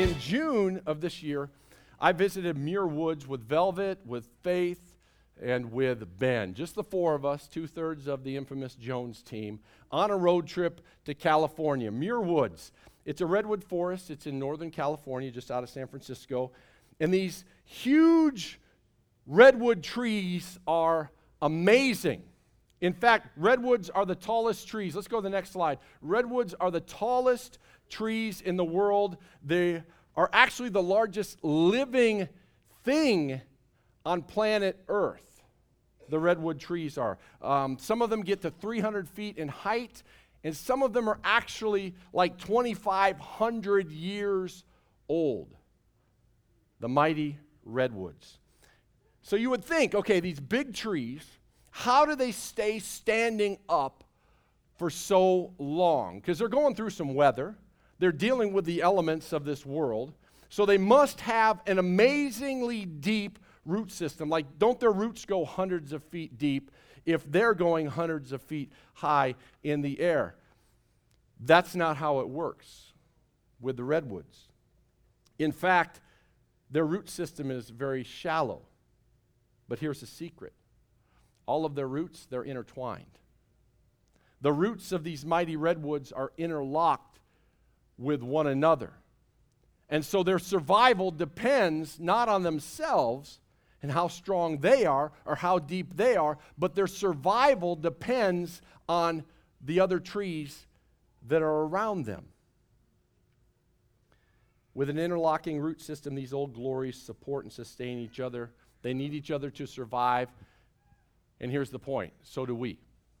In June of this year, I visited Muir Woods with Velvet, with Faith, and with Ben. Just the four of us, 2/3 of the infamous Jones team, on a road trip to California. Muir Woods. It's a redwood forest. It's in Northern California, just out of San Francisco. And these huge redwood trees are amazing. In fact, redwoods are the tallest trees. Let's go to the next slide. Redwoods are the tallest trees in the world. They are actually the largest living thing on planet Earth. The redwood trees are. Some of them get to 300 feet in height, and some of them are actually like 2,500 years old. The mighty redwoods. So you would think, okay, these big trees, how do they stay standing up for so long? Because they're going through some weather. They're dealing with the elements of this world. So they must have an amazingly deep root system. Like, don't their roots go hundreds of feet deep if they're going hundreds of feet high in the air? That's not how it works with the redwoods. In fact, their root system is very shallow. But here's the secret. All of their roots, they're intertwined. The roots of these mighty redwoods are interlocked with one another. And so their survival depends not on themselves and how strong they are or how deep they are, but their survival depends on the other trees that are around them. With an interlocking root system, these old glories support and sustain each other. They need each other to survive. And here's the point, so do we.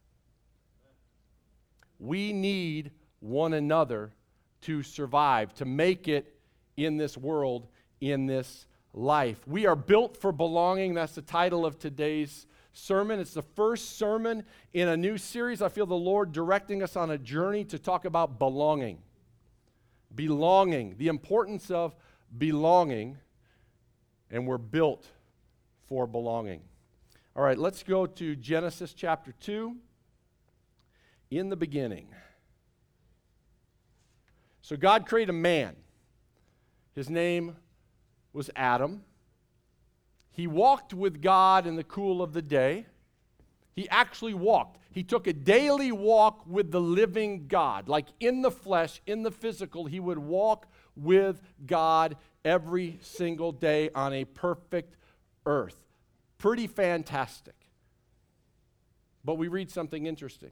We need one another to survive, to make it in this world, in this life. We are built for belonging. That's the title of today's sermon. It's the first sermon in a new series. I feel the Lord directing us on a journey to talk about belonging. Belonging, the importance of belonging, and we're built for belonging. All right, let's go to Genesis chapter 2. In the beginning. So God created a man. His name was Adam. He walked with God in the cool of the day. He actually walked. He took a daily walk with the living God. Like in the flesh, in the physical, he would walk with God every single day on a perfect earth. Pretty fantastic. But we read something interesting.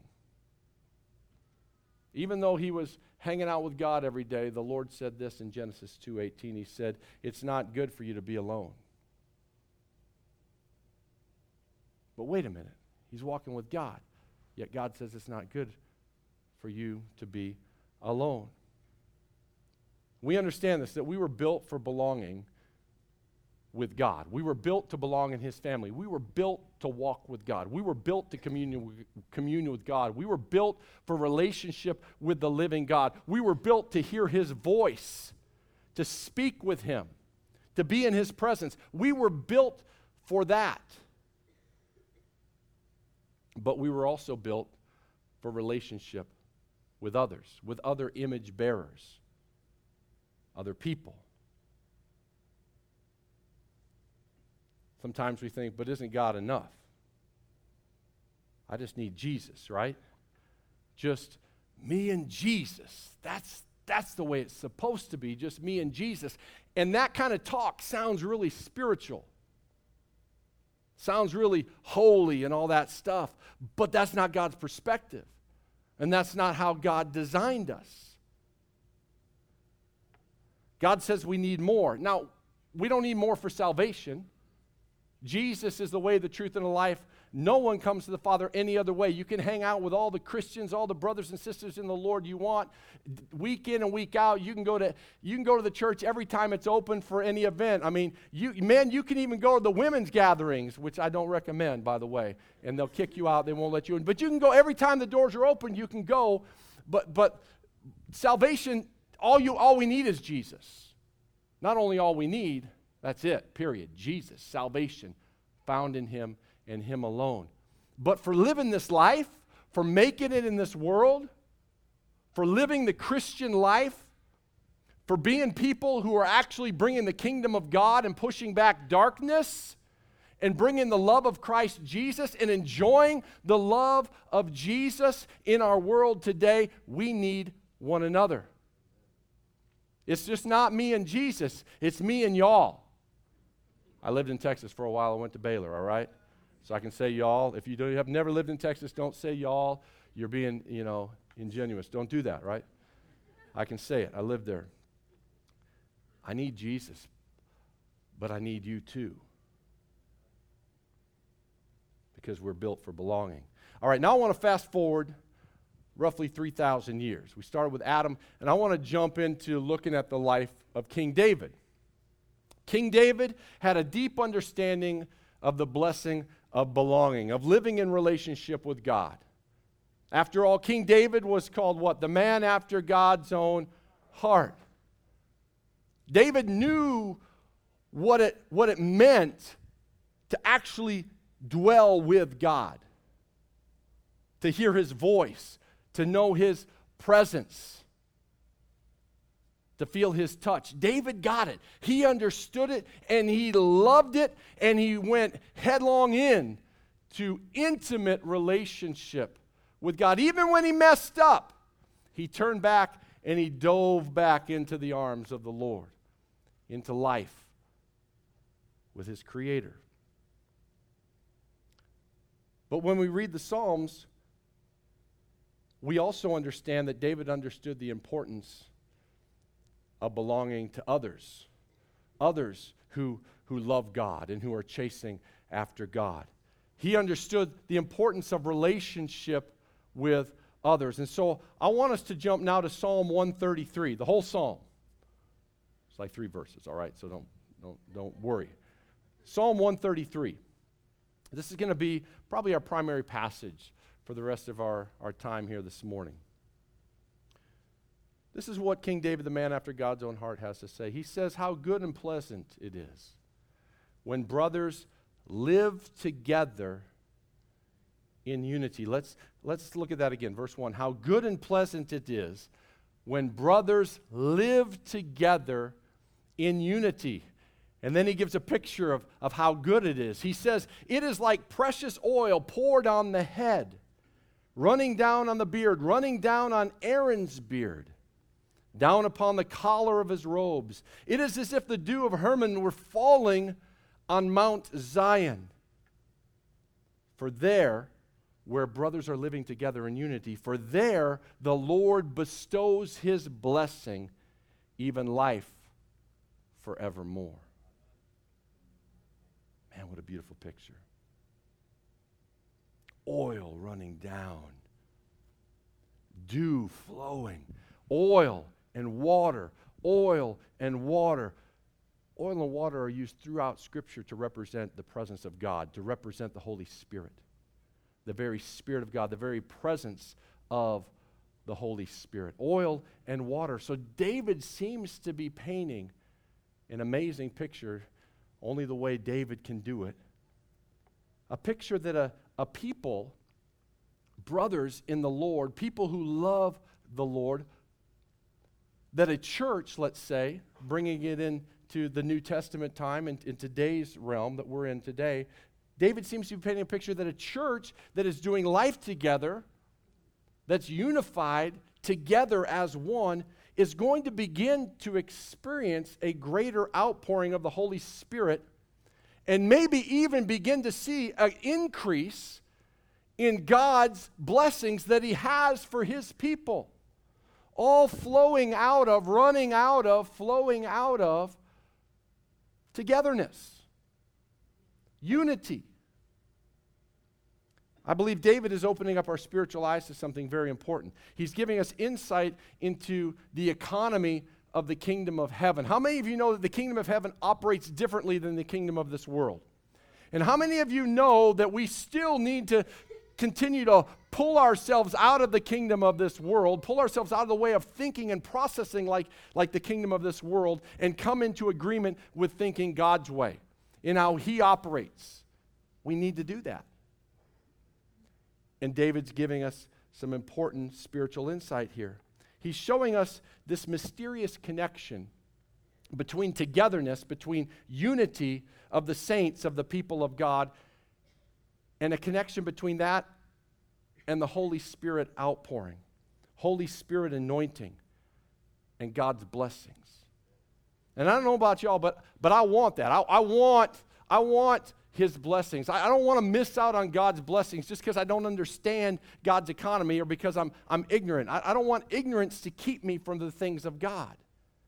Even though he was hanging out with God every day, the Lord said this in Genesis 2:18. He said, "It's not good for you to be alone." But wait a minute. He's walking with God. Yet God says it's not good for you to be alone. We understand this, that we were built for belonging with God. We were built to belong in His family. We were built to walk with God. We were built to commune with God. We were built for relationship with the living God. We were built to hear His voice, to speak with Him, to be in His presence. We were built for that. But we were also built for relationship with others, with other image bearers, other people. Sometimes we think, but isn't God enough? I just need Jesus, right? Just me and Jesus. That's the way it's supposed to be, just me and Jesus. And that kind of talk sounds really spiritual. Sounds really holy and all that stuff. But that's not God's perspective. And that's not how God designed us. God says we need more. Now, we don't need more for salvation. Jesus is the way, the truth, and the life. No one comes to the Father any other way. You can hang out with all the Christians, all the brothers and sisters in the Lord you want, week in and week out. You can go to the church every time it's open for any event. I mean, you can even go to the women's gatherings, which I don't recommend, by the way, and they'll kick you out. They won't let you in. But you can go every time the doors are open. You can go. But salvation, all we need is Jesus. Not only all we need. That's it, period. Jesus, salvation, found in Him and Him alone. But for living this life, for making it in this world, for living the Christian life, for being people who are actually bringing the kingdom of God and pushing back darkness and bringing the love of Christ Jesus and enjoying the love of Jesus in our world today, we need one another. It's just not me and Jesus. It's me and y'all. I lived in Texas for a while. I went to Baylor, all right? So I can say y'all. If you have never lived in Texas, don't say y'all. You're being, ingenuous. Don't do that, right? I can say it. I lived there. I need Jesus, but I need you too. Because we're built for belonging. All right, now I want to fast forward roughly 3,000 years. We started with Adam, and I want to jump into looking at the life of King David. King David had a deep understanding of the blessing of belonging, of living in relationship with God. After all, King David was called what? The man after God's own heart. David knew what it meant to actually dwell with God, to hear his voice, to know his presence, to feel his touch. David got it. He understood it, and he loved it, and he went headlong in to intimate relationship with God. Even when he messed up, he turned back and he dove back into the arms of the Lord, into life with his Creator. But when we read the Psalms, we also understand that David understood the importance of belonging to others who love God and who are chasing after God. He understood the importance of relationship with others. And so I want us to jump now to Psalm 133, the whole psalm. It's like 3 verses, all right? So don't worry. Psalm 133. This is going to be probably our primary passage for the rest of our time here this morning. This is what King David, the man after God's own heart, has to say. He says, "How good and pleasant it is when brothers live together in unity." Let's look at that again. Verse 1. How good and pleasant it is when brothers live together in unity. And then he gives a picture of how good it is. He says, "It is like precious oil poured on the head, running down on the beard, running down on Aaron's beard, down upon the collar of his robes. It is as if the dew of Hermon were falling on Mount Zion. For there, where brothers are living together in unity, for there the Lord bestows his blessing, even life forevermore." Man, what a beautiful picture. Oil running down, dew flowing, oil and water, oil and water. Oil and water are used throughout Scripture to represent the presence of God, to represent the Holy Spirit, the very Spirit of God, the very presence of the Holy Spirit. Oil and water. So David seems to be painting an amazing picture, only the way David can do it. A picture that a people, brothers in the Lord, people who love the Lord, that a church, let's say, bringing it into the New Testament time and in today's realm that we're in today, David seems to be painting a picture that a church that is doing life together, that's unified together as one, is going to begin to experience a greater outpouring of the Holy Spirit and maybe even begin to see an increase in God's blessings that he has for his people. All flowing out of, running out of, flowing out of togetherness, unity. I believe David is opening up our spiritual eyes to something very important. He's giving us insight into the economy of the kingdom of heaven. How many of you know that the kingdom of heaven operates differently than the kingdom of this world? And how many of you know that we still need to continue to pull ourselves out of the kingdom of this world, pull ourselves out of the way of thinking and processing like the kingdom of this world, and come into agreement with thinking God's way in how he operates? We need to do that. And David's giving us some important spiritual insight here. he's showing us this mysterious connection between togetherness, between unity of the saints, of the people of God, and a connection between that and the Holy Spirit outpouring, Holy Spirit anointing, and God's blessings. And I don't know about y'all, but I want that. I want his blessings. I don't want to miss out on God's blessings just because I don't understand God's economy or because I'm ignorant. I don't want ignorance to keep me from the things of God.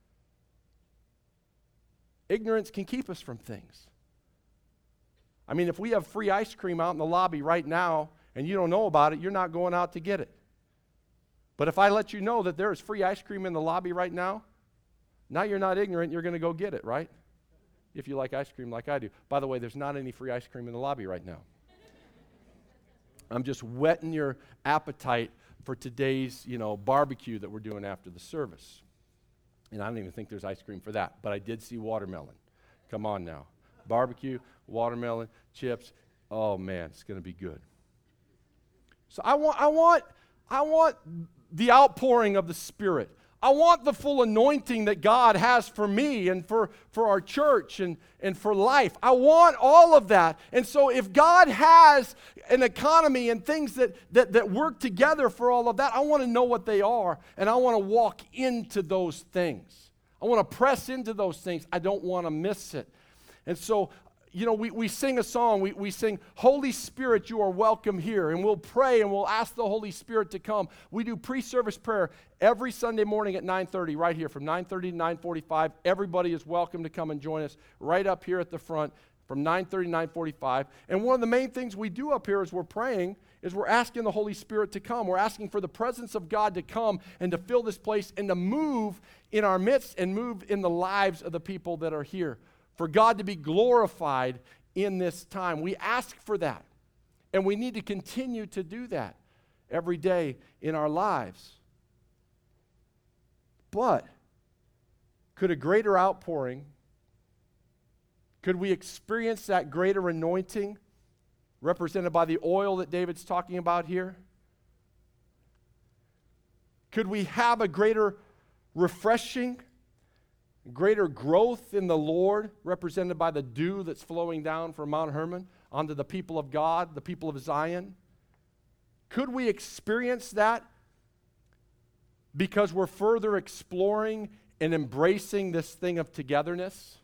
Ignorance can keep us from things. I mean, if we have free ice cream out in the lobby right now and you don't know about it, you're not going out to get it. But if I let you know that there is free ice cream in the lobby right now you're not ignorant, you're going to go get it, right? If you like ice cream like I do. By the way, there's not any free ice cream in the lobby right now. I'm just whetting your appetite for today's, barbecue that we're doing after the service. And I don't even think there's ice cream for that, but I did see watermelon. Come on now. Barbecue, watermelon, chips. Oh man, it's going to be good. So I want the outpouring of the Spirit. I want the full anointing that God has for me and for our church and for life. I want all of that. And so if God has an economy and things that work together for all of that, I want to know what they are, and I want to walk into those things. I want to press into those things. I don't want to miss it. And so, we sing a song. We sing, Holy Spirit, you are welcome here. And we'll pray and we'll ask the Holy Spirit to come. We do pre-service prayer every Sunday morning at 9:30 right here. From 9:30 to 9:45, everybody is welcome to come and join us right up here at the front from 9:30 to 9:45. And one of the main things we do up here as we're praying is we're asking the Holy Spirit to come. We're asking for the presence of God to come and to fill this place and to move in our midst and move in the lives of the people that are here. For God to be glorified in this time. We ask for that. And we need to continue to do that every day in our lives. But could a greater outpouring, could we experience that greater anointing represented by the oil that David's talking about here? Could we have a greater refreshing, greater growth in the Lord, represented by the dew that's flowing down from Mount Hermon onto the people of God, the people of Zion? Could we experience that because we're further exploring and embracing this thing of togetherness?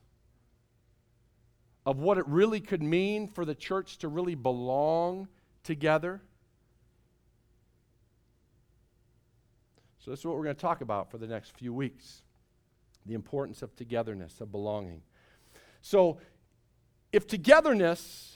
Of what it really could mean for the church to really belong together? So this is what we're going to talk about for the next few weeks. The importance of togetherness, of belonging. So, if togetherness,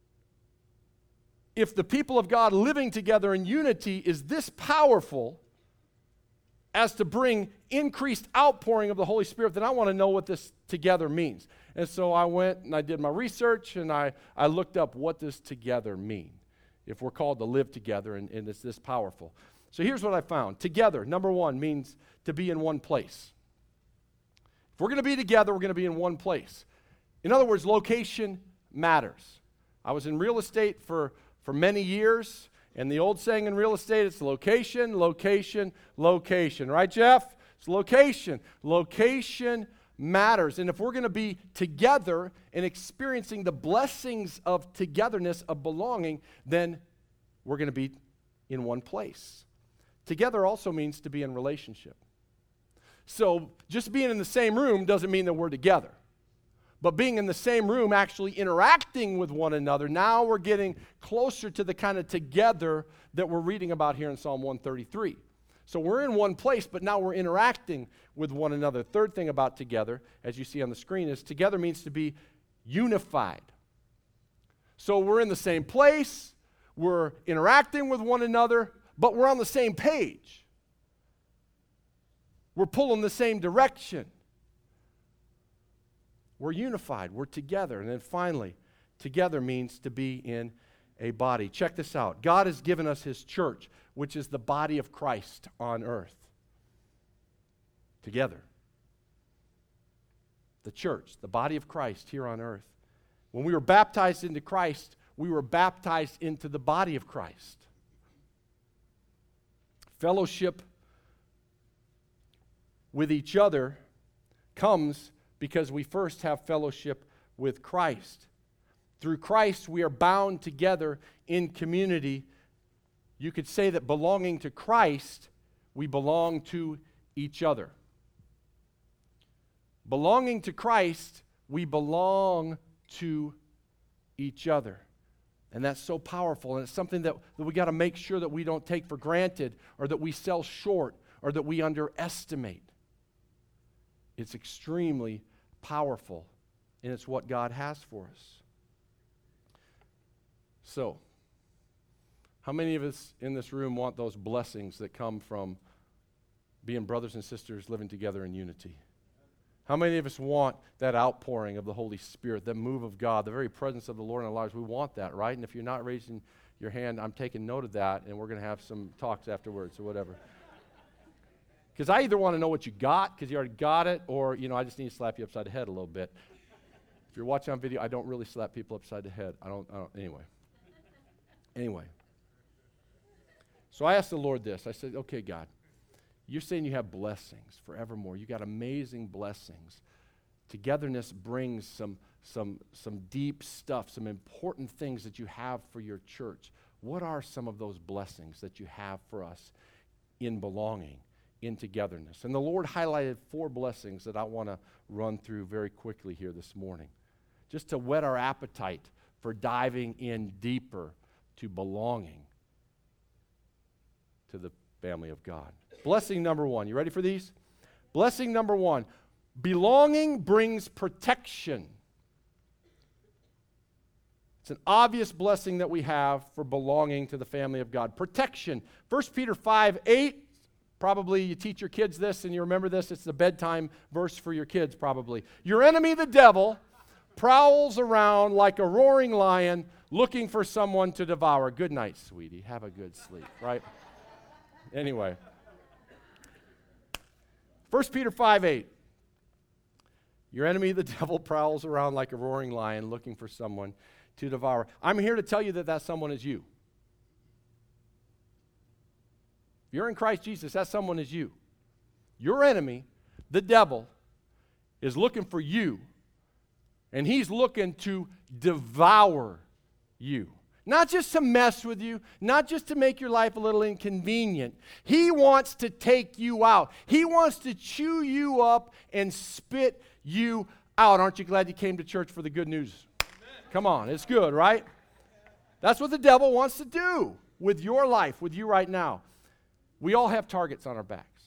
if the people of God living together in unity is this powerful as to bring increased outpouring of the Holy Spirit, then I want to know what this together means. And so I went and I did my research and I looked up what does together mean if we're called to live together and it's this powerful. So here's what I found. Together, number one, means to be in one place. If we're going to be together, we're going to be in one place. In other words, location matters. I was in real estate for many years, and the old saying in real estate, it's location, location, location. Right, Jeff? It's location. Location matters. And if we're going to be together and experiencing the blessings of togetherness, of belonging, then we're going to be in one place. Together also means to be in relationship. So just being in the same room doesn't mean that we're together. But being in the same room, actually interacting with one another, now we're getting closer to the kind of together that we're reading about here in Psalm 133. So we're in one place, but now we're interacting with one another. Third thing about together, as you see on the screen, is together means to be unified. So we're in the same place, we're interacting with one another, but we're on the same page. We're pulling the same direction. We're unified. We're together. And then finally, together means to be in a body. Check this out. God has given us His church, which is the body of Christ on earth. Together. The church, the body of Christ here on earth. When we were baptized into Christ, we were baptized into the body of Christ. Fellowship with each other comes because we first have fellowship with Christ. Through Christ, we are bound together in community. You could say that belonging to Christ, we belong to each other. Belonging to Christ, we belong to each other. And that's so powerful, and it's something that we got to make sure that we don't take for granted, or that we sell short, or that we underestimate. It's extremely powerful, and it's what God has for us. So, how many of us in this room want those blessings that come from being brothers and sisters living together in unity? How many of us want that outpouring of the Holy Spirit, that move of God, the very presence of the Lord in our lives? We want that, right? And if you're not raising your hand, I'm taking note of that, and we're going to have some talks afterwards or whatever. Because I either want to know what you got, because you already got it, or, I just need to slap you upside the head a little bit. If you're watching on video, I don't really slap people upside the head. Anyway. So I asked the Lord this. I said, okay, God, you're saying you have blessings forevermore. You got amazing blessings. Togetherness brings some deep stuff, some important things that you have for your church. What are some of those blessings that you have for us in belonging, in togetherness? And the Lord highlighted 4 blessings that I want to run through very quickly here this morning, just to whet our appetite for diving in deeper to belonging to the family of God. Blessing number 1. You ready for these? Blessing number 1. Belonging brings protection. It's an obvious blessing that we have for belonging to the family of God. Protection. 1 Peter 5:8. Probably you teach your kids this and you remember this. It's the bedtime verse for your kids probably. Your enemy, the devil, prowls around like a roaring lion looking for someone to devour. Good night, sweetie. Have a good sleep, right? Anyway. 1 Peter 5:8. Your enemy, the devil, prowls around like a roaring lion looking for someone to devour. I'm here to tell you that someone is you. If you're in Christ Jesus, that someone is you. Your enemy, the devil, is looking for you, and he's looking to devour you. Not just to mess with you, not just to make your life a little inconvenient. He wants to take you out. He wants to chew you up and spit you out. Aren't you glad you came to church for the good news? Amen. Come on, it's good, right? That's what the devil wants to do with your life, with you right now. We all have targets on our backs.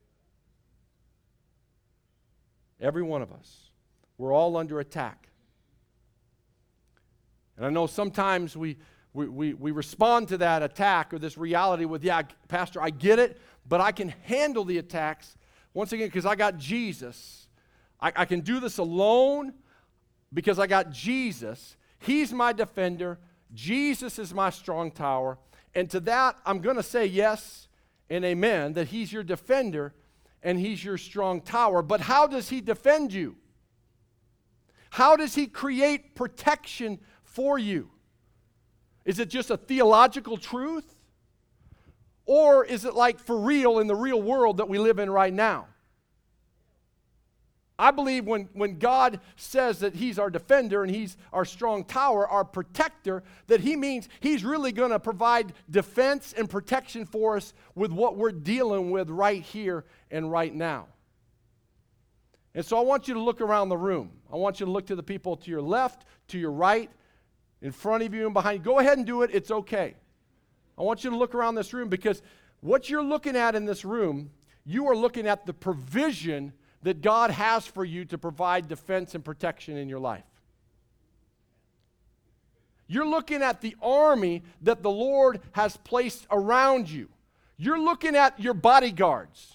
Every one of us. We're all under attack. And I know sometimes we respond to that attack or this reality with, yeah, Pastor, I get it, but I can handle the attacks, once again, because I got Jesus. I can do this alone because I got Jesus. He's my defender. Jesus is my strong tower. And to that, I'm going to say yes and amen, that he's your defender and he's your strong tower. But how does he defend you? How does he create protection for you? Is it just a theological truth? Or is it like for real in the real world that we live in right now? I believe when God says that he's our defender and he's our strong tower, our protector, that he means he's really going to provide defense and protection for us with what we're dealing with right here and right now. And so I want you to look around the room. I want you to look to the people to your left, to your right, in front of you and behind you. Go ahead and do it. It's okay. I want you to look around this room because what you're looking at in this room, you are looking at the provision that God has for you to provide defense and protection in your life. You're looking at the army that the Lord has placed around you. You're looking at your bodyguards.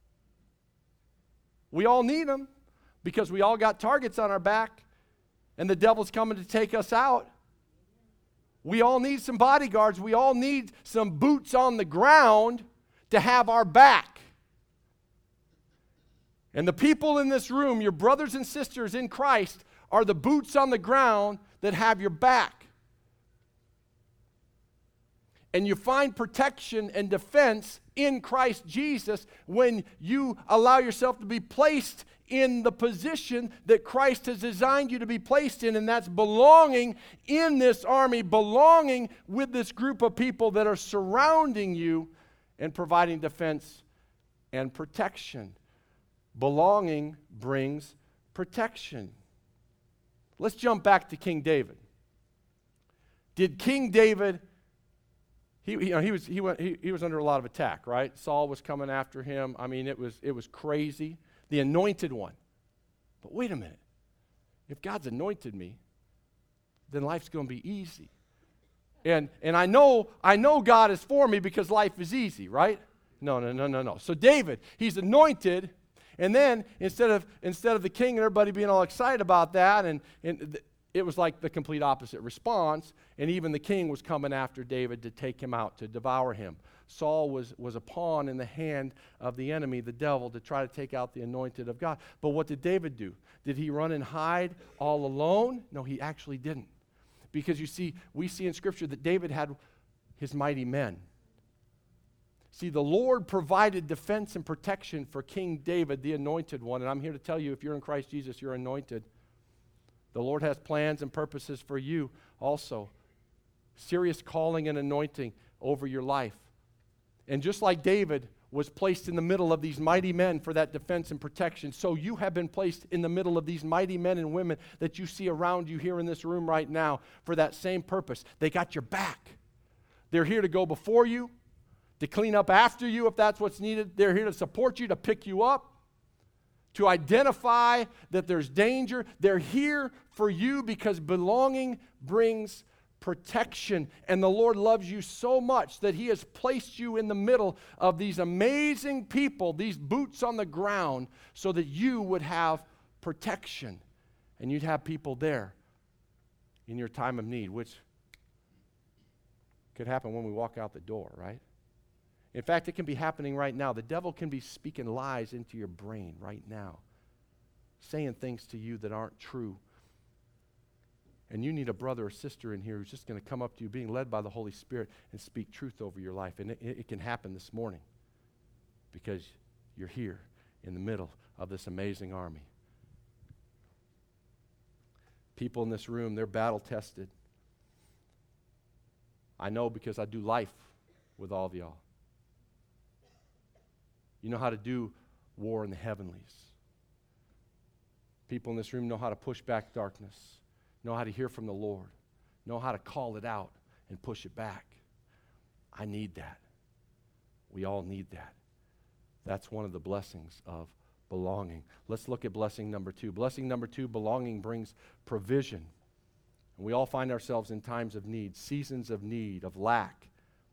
We all need them because we all got targets on our back and the devil's coming to take us out. We all need some bodyguards. We all need some boots on the ground to have our back. And the people in this room, your brothers and sisters in Christ, are the boots on the ground that have your back. And you find protection and defense in Christ Jesus when you allow yourself to be placed in the position that Christ has designed you to be placed in, and that's belonging in this army, belonging with this group of people that are surrounding you and providing defense and protection. Belonging brings protection. Let's jump back to King David. Did King David, he was under a lot of attack, right? Saul was coming after him. I mean, it was crazy. The anointed one. But wait a minute. If God's anointed me, then life's going to be easy. And I know God is for me because life is easy, right? No. So David, he's anointed, and then instead of the king and everybody being all excited about that, and it was like the complete opposite response, and even the king was coming after David to take him out, to devour him. Saul was a pawn in the hand of the enemy, the devil, to try to take out the anointed of God. But what did David do? Did he run and hide all alone? No, he actually didn't. Because you see, we see in Scripture that David had his mighty men. See, the Lord provided defense and protection for King David, the anointed one. And I'm here to tell you, if you're in Christ Jesus, you're anointed. The Lord has plans and purposes for you also. Serious calling and anointing over your life. And just like David was placed in the middle of these mighty men for that defense and protection, so you have been placed in the middle of these mighty men and women that you see around you here in this room right now for that same purpose. They got your back. They're here to go before you, to clean up after you if that's what's needed. They're here to support you, to pick you up, to identify that there's danger. They're here for you because belonging brings protection. And the Lord loves you so much that He has placed you in the middle of these amazing people, these boots on the ground, so that you would have protection and you'd have people there in your time of need, which could happen when we walk out the door, right? In fact, it can be happening right now. The devil can be speaking lies into your brain right now, saying things to you that aren't true. And you need a brother or sister in here who's just going to come up to you, being led by the Holy Spirit, and speak truth over your life. And it can happen this morning because you're here in the middle of this amazing army. People in this room, they're battle-tested. I know because I do life with all of y'all. You know how to do war in the heavenlies. People in this room know how to push back darkness, know how to hear from the Lord, know how to call it out and push it back. I need that. We all need that. That's one of the blessings of belonging. Let's look at blessing number 2. Blessing number 2, belonging brings provision. And we all find ourselves in times of need, seasons of need, of lack.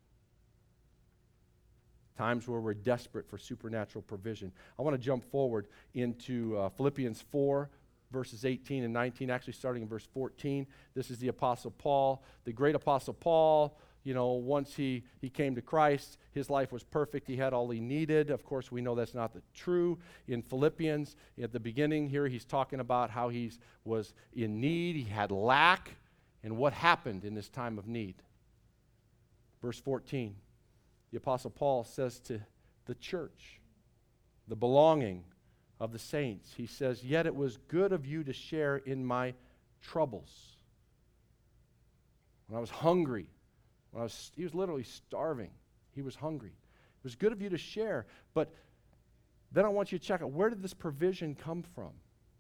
Times where we're desperate for supernatural provision. I want to jump forward into Philippians 4, verses 18 and 19, actually starting in verse 14. This is the Apostle Paul, the great Apostle Paul. You know, once he came to Christ, his life was perfect. He had all he needed. Of course, we know that's not true. In Philippians, at the beginning here, he's talking about how he was in need. He had lack. And what happened in this time of need? Verse 14. The Apostle Paul says to the church, the belonging of the saints, he says, "Yet it was good of you to share in my troubles." When I was hungry, he was literally starving. He was hungry. It was good of you to share. But then I want you to check out, where did this provision come from?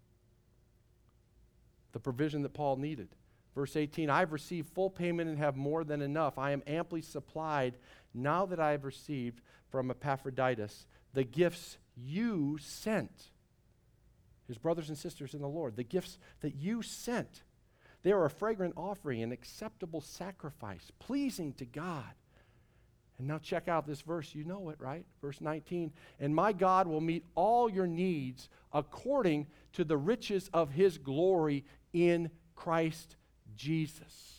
The provision that Paul needed. Verse 18, "I have received full payment and have more than enough. I am amply supplied now that I have received from Epaphroditus the gifts you sent." His brothers and sisters in the Lord, the gifts that you sent. They are a fragrant offering, an acceptable sacrifice, pleasing to God. And now check out this verse. You know it, right? Verse 19, "And my God will meet all your needs according to the riches of His glory in Christ Jesus."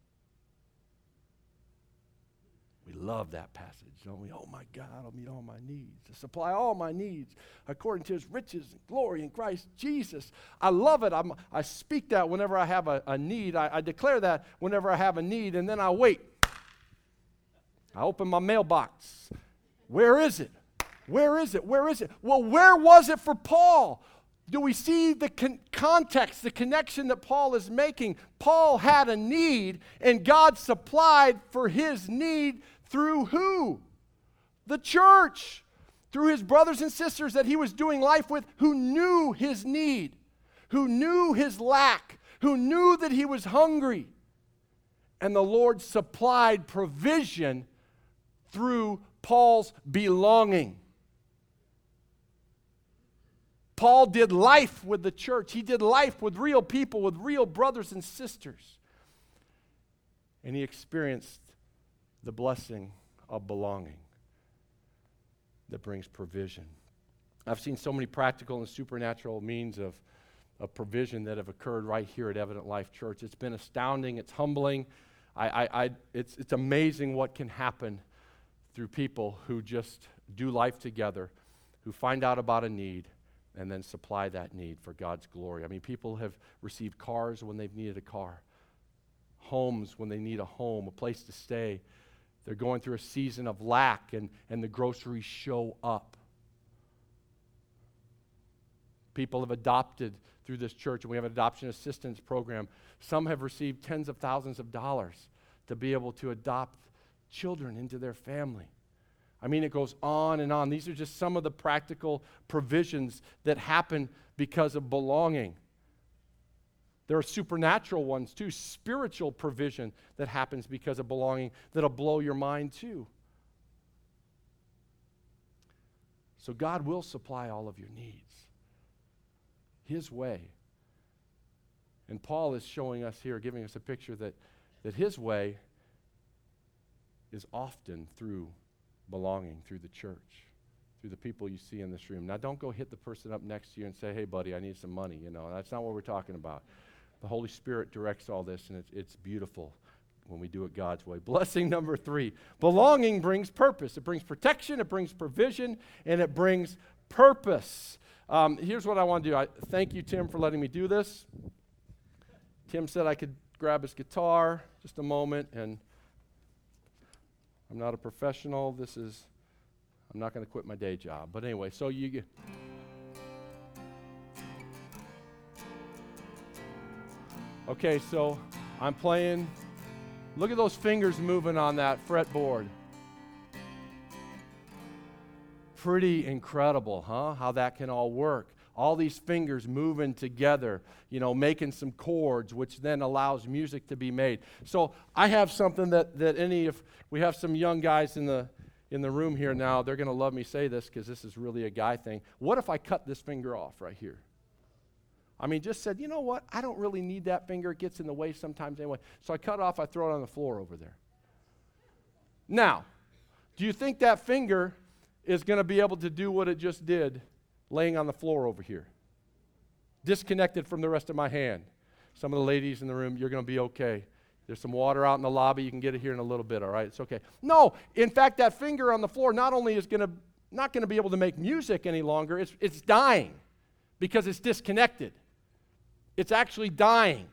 We love that passage, don't we? Oh my God, will meet all my needs, to supply all my needs according to His riches and glory in Christ Jesus. I love it. I speak that whenever I have a need. I declare that whenever I have a need, and then I wait I open my mailbox. Where is it? Where is it? Where is it? Well, where was it for Paul? Do we see the context, the connection that Paul is making? Paul had a need, and God supplied for his need through who? The church. Through his brothers and sisters that he was doing life with, who knew his need, who knew his lack, who knew that he was hungry. And the Lord supplied provision through Paul's belonging. Paul did life with the church. He did life with real people, with real brothers and sisters. And he experienced the blessing of belonging that brings provision. I've seen so many practical and supernatural means of provision that have occurred right here at Evident Life Church. It's been astounding. It's humbling. It's amazing what can happen through people who just do life together, who find out about a need, and then supply that need for God's glory. I mean, people have received cars when they've needed a car, homes when they need a home, a place to stay. They're going through a season of lack, and the groceries show up. People have adopted through this church, and we have an adoption assistance program. Some have received tens of thousands of dollars to be able to adopt children into their family. I mean, it goes on and on. These are just some of the practical provisions that happen because of belonging. There are supernatural ones too, spiritual provision that happens because of belonging that'll blow your mind too. So God will supply all of your needs His way. And Paul is showing us here, giving us a picture that His way is often through belonging, through the church, through the people you see in this room. Now, don't go hit the person up next to you and say, hey, buddy, I need some money. That's not what we're talking about. The Holy Spirit directs all this, and it's beautiful when we do it God's way. Blessing number 3, belonging brings purpose. It brings protection, it brings provision, and it brings purpose. Here's what I want to do. Thank you, Tim, for letting me do this. Tim said I could grab his guitar just a moment, and I'm not a professional. I'm not going to quit my day job. But anyway, so you get... Okay, so I'm playing. Look at those fingers moving on that fretboard. Pretty incredible, huh? How that can all work. All these fingers moving together, making some chords, which then allows music to be made. So I have something that if we have some young guys in the room here now, they're going to love me say this because this is really a guy thing. What if I cut this finger off right here? I mean, just said, you know what? I don't really need that finger. It gets in the way sometimes anyway. So I cut it off. I throw it on the floor over there. Now, do you think that finger is going to be able to do what it just did laying on the floor over here? Disconnected from the rest of my hand. Some of the ladies in the room, you're going to be okay. There's some water out in the lobby. You can get it here in a little bit, all right? It's okay. No, in fact, that finger on the floor not only is not going to be able to make music any longer, it's dying because it's disconnected. It's actually dying.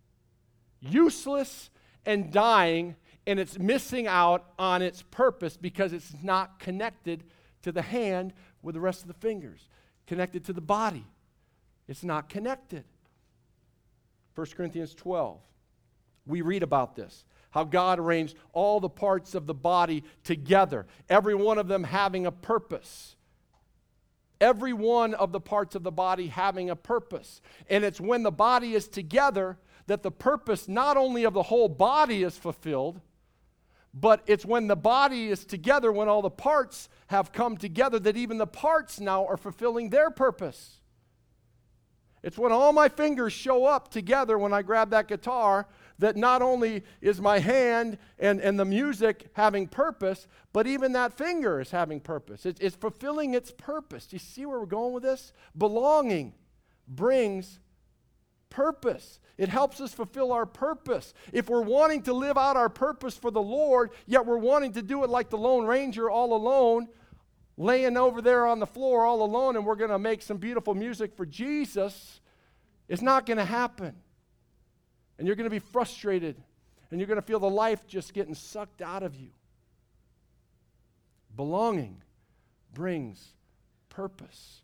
Useless and dying, and it's missing out on its purpose because it's not connected to the hand with the rest of the fingers, connected to the body. It's not connected. 1 Corinthians 12. We read about this, how God arranged all the parts of the body together, every one of them having a purpose. Every one of the parts of the body having a purpose. And it's when the body is together that the purpose not only of the whole body is fulfilled, but it's when the body is together, when all the parts have come together, that even the parts now are fulfilling their purpose. It's when all my fingers show up together when I grab that guitar that not only is my hand and the music having purpose, but even that finger is having purpose. It's fulfilling its purpose. Do you see where we're going with this? Belonging brings purpose. It helps us fulfill our purpose. If we're wanting to live out our purpose for the Lord, yet we're wanting to do it like the Lone Ranger all alone, laying over there on the floor all alone, and we're going to make some beautiful music for Jesus, it's not going to happen. And you're going to be frustrated, and you're going to feel the life just getting sucked out of you. Belonging brings purpose.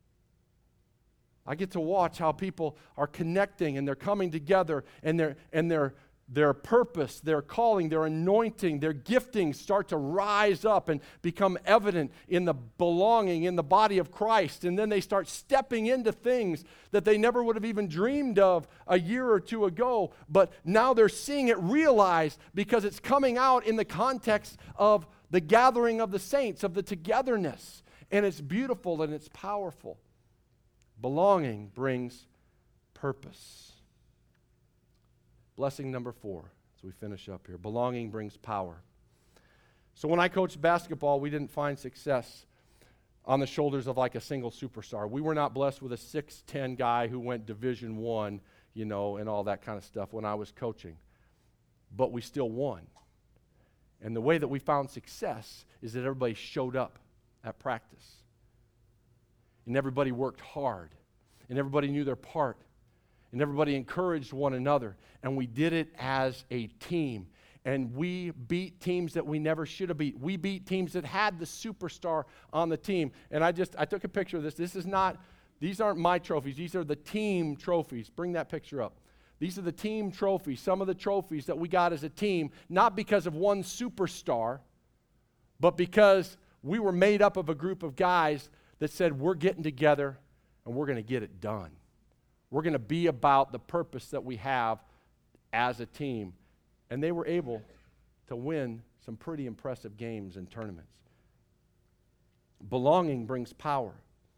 I get to watch how people are connecting and they're coming together and their purpose, their calling, their anointing, their gifting start to rise up and become evident in the belonging in the body of Christ. And then they start stepping into things that they never would have even dreamed of a year or two ago. But now they're seeing it realized because it's coming out in the context of the gathering of the saints, of the togetherness. And it's beautiful and it's powerful. Belonging brings purpose. Blessing number 4, as we finish up here. Belonging brings power. So when I coached basketball, we didn't find success on the shoulders of like a single superstar. We were not blessed with a 6'10" guy who went Division I, and all that kind of stuff when I was coaching. But we still won. And the way that we found success is that everybody showed up at practice. And everybody worked hard. And everybody knew their part. And everybody encouraged one another. And we did it as a team. And we beat teams that we never should have beat. We beat teams that had the superstar on the team. And I took a picture of this. These aren't my trophies. These are the team trophies. Bring that picture up. These are the team trophies. Some of the trophies that we got as a team, not because of one superstar, but because we were made up of a group of guys that said, we're getting together and we're going to get it done. We're going to be about the purpose that we have as a team. And they were able to win some pretty impressive games and tournaments. Belonging brings power.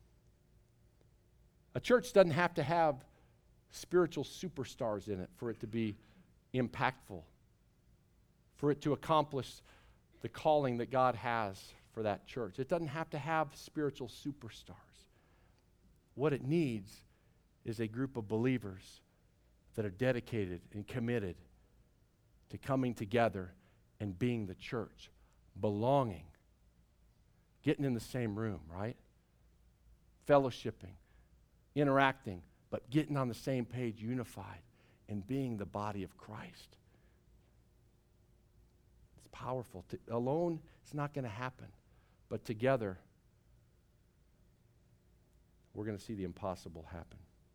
A church doesn't have to have spiritual superstars in it for it to be impactful, for it to accomplish the calling that God has for that church. It doesn't have to have spiritual superstars. What it needs is a group of believers that are dedicated and committed to coming together and being the church, belonging, getting in the same room, right? Fellowshipping, interacting, but getting on the same page, unified, and being the body of Christ. It's powerful. Alone, it's not going to happen. But together, we're going to see the impossible happen.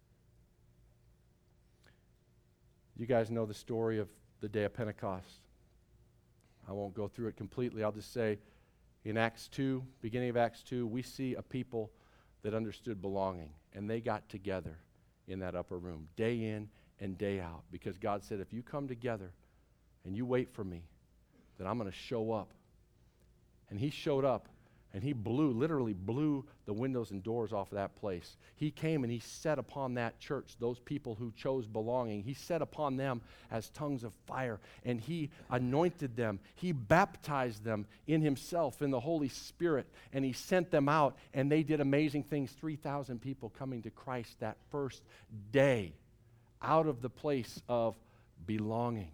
You guys know the story of the day of Pentecost. I won't go through it completely. I'll just say in Acts 2, beginning of Acts 2, we see a people that understood belonging, and they got together in that upper room, day in and day out, because God said, if you come together and you wait for me, then I'm going to show up. And he showed up, and he literally blew the windows and doors off of that place. He came and he set upon that church, those people who chose belonging. He set upon them as tongues of fire, and he anointed them. He baptized them in himself, in the Holy Spirit, and he sent them out, and they did amazing things. 3,000 people coming to Christ that first day out of the place of belonging.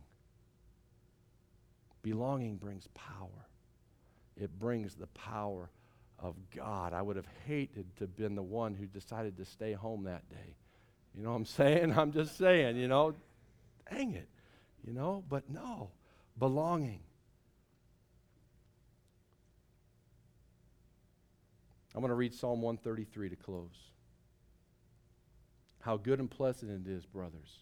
Belonging brings power. It brings the power of God. I would have hated to have been the one who decided to stay home that day. You know what I'm saying? I'm just saying, dang it, but no, belonging. I'm going to read Psalm 133 to close. How good and pleasant it is, brothers,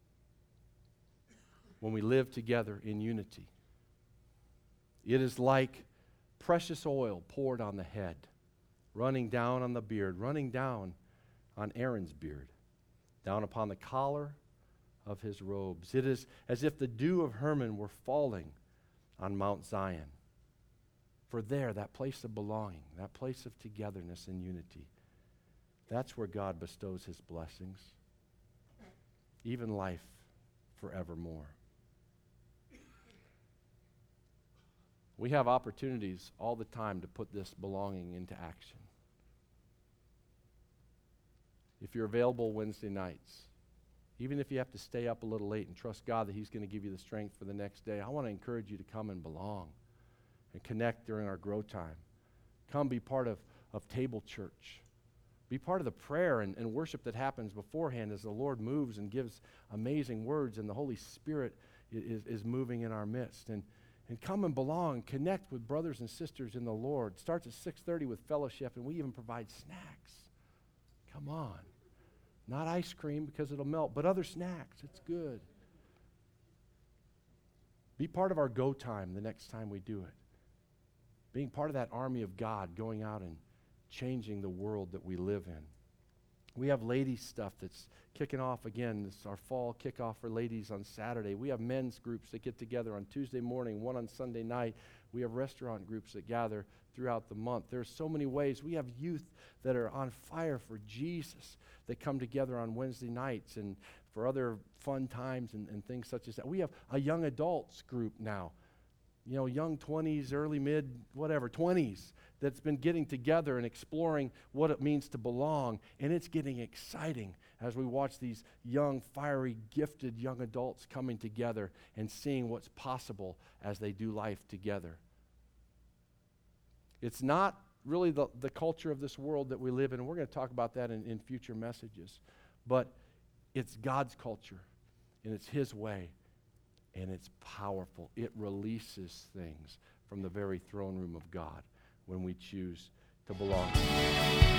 when we live together in unity. It is like precious oil poured on the head, running down on the beard, running down on Aaron's beard, down upon the collar of his robes. It is as if the dew of Hermon were falling on Mount Zion. For there, that place of belonging, that place of togetherness and unity, that's where God bestows his blessings, even life forevermore. We have opportunities all the time to put this belonging into action. If you're available Wednesday nights, even if you have to stay up a little late and trust God that he's going to give you the strength for the next day, I want to encourage you to come and belong and connect during our grow time. Come be part of Table Church. Be part of the prayer and worship that happens beforehand as the Lord moves and gives amazing words and the Holy Spirit is moving in our midst. And And come and belong, connect with brothers and sisters in the Lord. Starts at 6:30 with fellowship, and we even provide snacks. Come on. Not ice cream because it'll melt, but other snacks. It's good. Be part of our go time the next time we do it. Being part of that army of God, going out and changing the world that we live in. We have ladies stuff that's kicking off again. This is our fall kickoff for ladies on Saturday. We have men's groups that get together on Tuesday morning, one on Sunday night. We have restaurant groups that gather throughout the month. There's so many ways. We have youth that are on fire for Jesus that come together on Wednesday nights and for other fun times and things such as that. We have a young adults group now. You know, young 20s, early mid, whatever, 20s that's been getting together and exploring what it means to belong. And it's getting exciting as we watch these young, fiery, gifted young adults coming together and seeing what's possible as they do life together. It's not really the culture of this world that we live in, and we're going to talk about that in future messages. But it's God's culture, and it's His way. And it's powerful. It releases things from the very throne room of God when we choose to belong.